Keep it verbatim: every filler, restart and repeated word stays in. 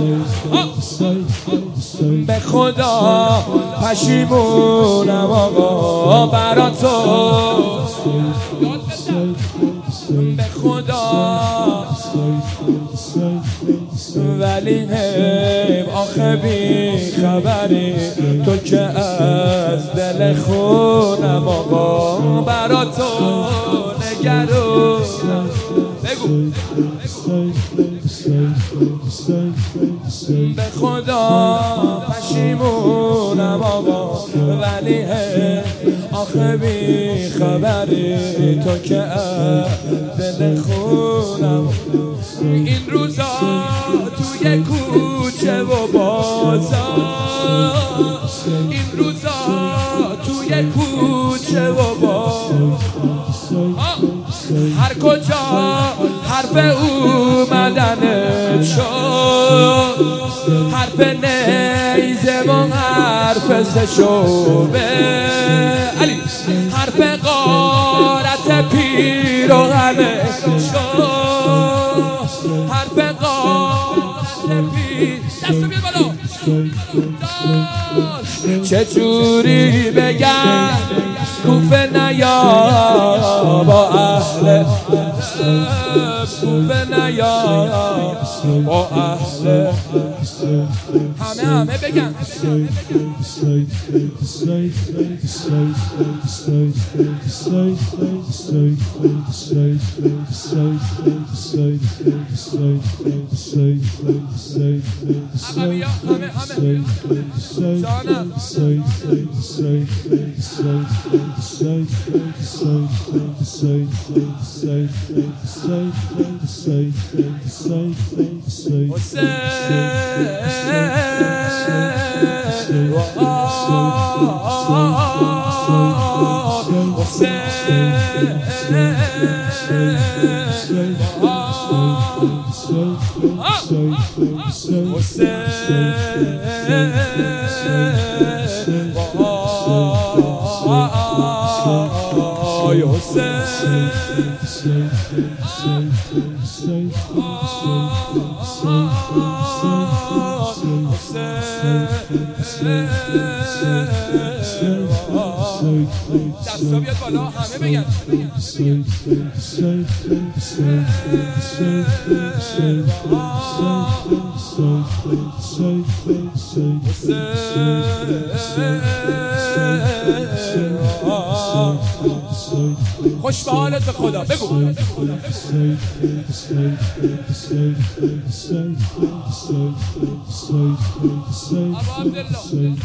به خدا پشیمونم آقا برا تو، به خدا ولی هم آخه بی خبری تو که از دل خونم آقا برا تو نگرونم. بگو به خدا پشیمونم آقا ولی هم آخه بی خبری تو که از دل خونم. این روزا توی کوچه و بازار، این روزا توی کوچه و بازار هر کجا حرف اومدنت شد، حرف نیزه و حرف سشوبه علی، حرف غارت پیراهنه شد، حرف غارت پیر. دستو بیاد بالا. چجوری بگم کوفه نیا با اهل، کوفه نیا با اهل، همه همه بگن همه همه همه جانم. دستا بیاد بالا همه بگن خوش به حالت به خدا. بگو ابو عبدالله